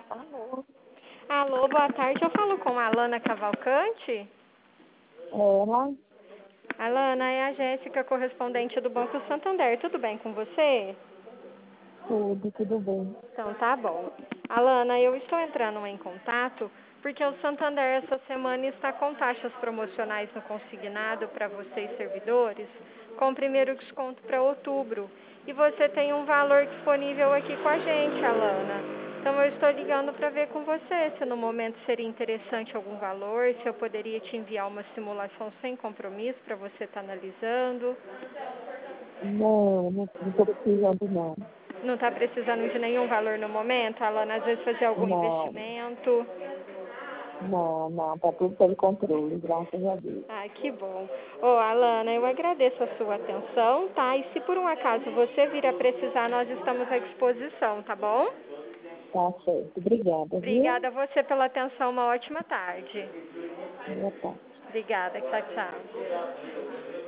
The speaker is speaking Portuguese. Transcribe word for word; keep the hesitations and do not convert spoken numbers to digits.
Alô? Alô, boa tarde. Eu falo com a Alana Cavalcante. Ela? Alana, é a Jéssica, correspondente do Banco Santander. Tudo bem com você? Tudo, tudo bem. Então tá bom. Alana, eu estou entrando em contato porque o Santander essa semana está com taxas promocionais no consignado para vocês servidores, com primeiro desconto para outubro. E você tem um valor disponível aqui com a gente, Alana. Então eu estou ligando para ver com você se no momento seria interessante algum valor, se eu poderia te enviar uma simulação sem compromisso para você estar analisando. Não, não estou precisando não. Não está precisando de nenhum valor no momento, Alana? Às vezes fazer algum Não, investimento. não, não, está tudo sob controle, graças a Deus. Ai, que bom. Ô, Alana, eu agradeço a sua atenção, tá? E se por um acaso você vir a precisar, nós estamos à disposição, tá bom? Tá certo. Obrigada, viu? Obrigada a você pela atenção. Uma ótima tarde. Boa tarde. Obrigada. Tchau, tchau.